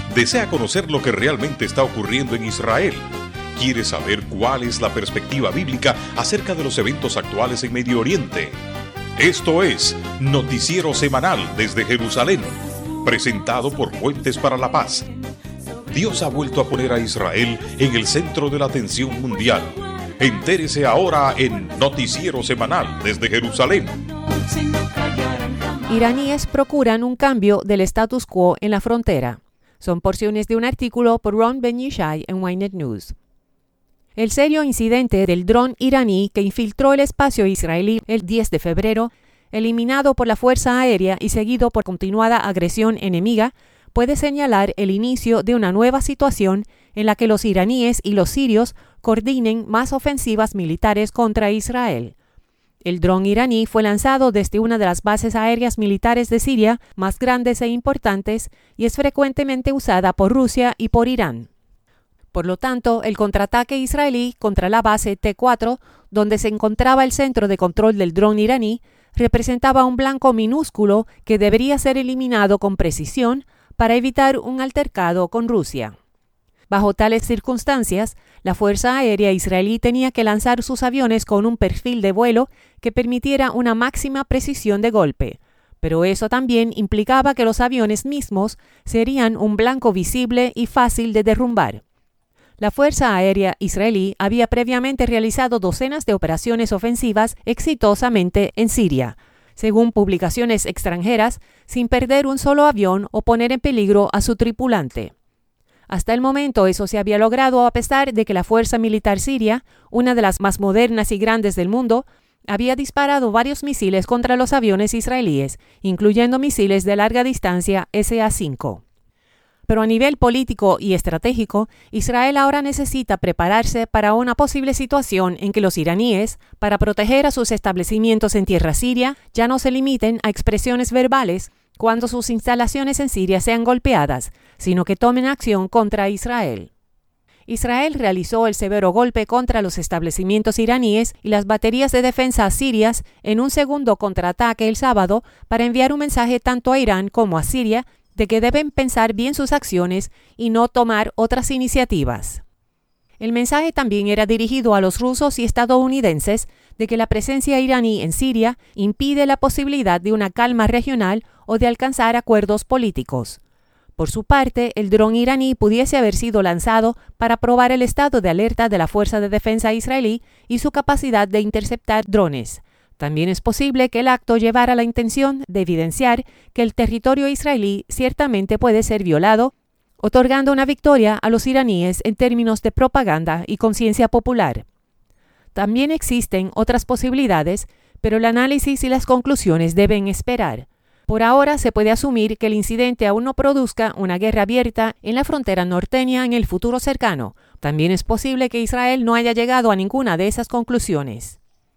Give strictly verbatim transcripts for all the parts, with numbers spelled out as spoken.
¿Desea conocer lo que realmente está ocurriendo en Israel? ¿Quiere saber cuál es la perspectiva bíblica acerca de los eventos actuales en Medio Oriente? Esto es Noticiero Semanal desde Jerusalén, presentado por Puentes para la Paz. Dios ha vuelto a poner a Israel en el centro de la atención mundial. Entérese ahora en Noticiero Semanal desde Jerusalén. Iraníes procuran un cambio del status quo en la frontera. Son porciones de un artículo por Ron Ben Yishai en Ynet News. El serio incidente del dron iraní que infiltró el espacio israelí el diez de febrero, eliminado por la Fuerza Aérea y seguido por continuada agresión enemiga, puede señalar el inicio de una nueva situación en la que los iraníes y los sirios coordinen más ofensivas militares contra Israel. El dron iraní fue lanzado desde una de las bases aéreas militares de Siria más grandes e importantes y es frecuentemente usada por Rusia y por Irán. Por lo tanto, el contraataque israelí contra la base T cuatro, donde se encontraba el centro de control del dron iraní, representaba un blanco minúsculo que debería ser eliminado con precisión para evitar un altercado con Rusia. Bajo tales circunstancias, la Fuerza Aérea israelí tenía que lanzar sus aviones con un perfil de vuelo que permitiera una máxima precisión de golpe, pero eso también implicaba que los aviones mismos serían un blanco visible y fácil de derrumbar. La Fuerza Aérea israelí había previamente realizado docenas de operaciones ofensivas exitosamente en Siria, según publicaciones extranjeras, sin perder un solo avión o poner en peligro a su tripulante. Hasta el momento eso se había logrado a pesar de que la Fuerza Militar Siria, una de las más modernas y grandes del mundo, había disparado varios misiles contra los aviones israelíes, incluyendo misiles de larga distancia S A cinco. Pero a nivel político y estratégico, Israel ahora necesita prepararse para una posible situación en que los iraníes, para proteger a sus establecimientos en tierra siria, ya no se limiten a expresiones verbales cuando sus instalaciones en Siria sean golpeadas, sino que tomen acción contra Israel. Israel realizó el severo golpe contra los establecimientos iraníes y las baterías de defensa sirias en un segundo contraataque el sábado para enviar un mensaje tanto a Irán como a Siria de que deben pensar bien sus acciones y no tomar otras iniciativas. El mensaje también era dirigido a los rusos y estadounidenses de que la presencia iraní en Siria impide la posibilidad de una calma regional o de alcanzar acuerdos políticos. Por su parte, el dron iraní pudiese haber sido lanzado para probar el estado de alerta de la Fuerza de Defensa israelí y su capacidad de interceptar drones. También es posible que el acto llevara la intención de evidenciar que el territorio israelí ciertamente puede ser violado, otorgando una victoria a los iraníes en términos de propaganda y conciencia popular. También existen otras posibilidades, pero el análisis y las conclusiones deben esperar. Por ahora se puede asumir que el incidente aún no produzca una guerra abierta en la frontera norteña en el futuro cercano. También es posible que Israel no haya llegado a ninguna de esas conclusiones.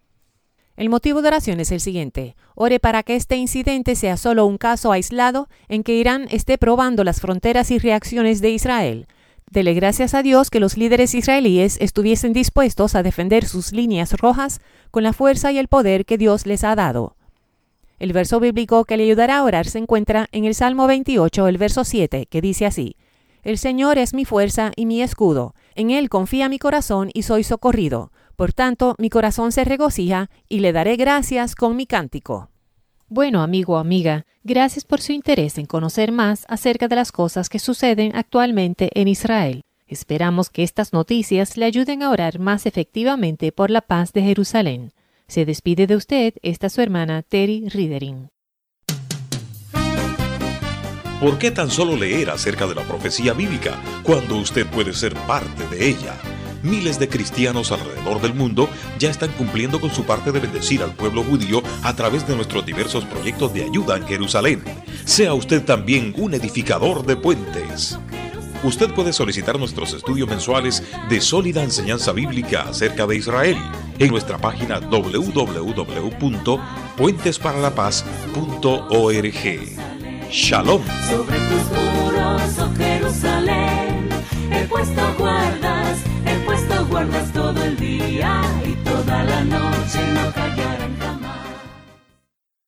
El motivo de oración es el siguiente: ore para que este incidente sea solo un caso aislado en que Irán esté probando las fronteras y reacciones de Israel. Dele gracias a Dios que los líderes israelíes estuviesen dispuestos a defender sus líneas rojas con la fuerza y el poder que Dios les ha dado. El verso bíblico que le ayudará a orar se encuentra en el Salmo veintiocho, el verso siete, que dice así: El Señor es mi fuerza y mi escudo, en Él confía mi corazón y soy socorrido. Por tanto, mi corazón se regocija y le daré gracias con mi cántico. Bueno, amigo o amiga, gracias por su interés en conocer más acerca de las cosas que suceden actualmente en Israel. Esperamos que estas noticias le ayuden a orar más efectivamente por la paz de Jerusalén. Se despide de usted esta su hermana Terry Riedering. ¿Por qué tan solo leer acerca de la profecía bíblica cuando usted puede ser parte de ella? Miles de cristianos alrededor del mundo ya están cumpliendo con su parte de bendecir al pueblo judío a través de nuestros diversos proyectos de ayuda en Jerusalén. Sea usted también un edificador de puentes. Usted puede solicitar nuestros estudios mensuales de sólida enseñanza bíblica acerca de Israel en nuestra página doble u doble u doble u punto puentes para la paz punto org. Shalom. Sobre tus muros, oh Jerusalén, he puesto guardas, he puesto guardas todo el día y toda la noche no callarán jamás.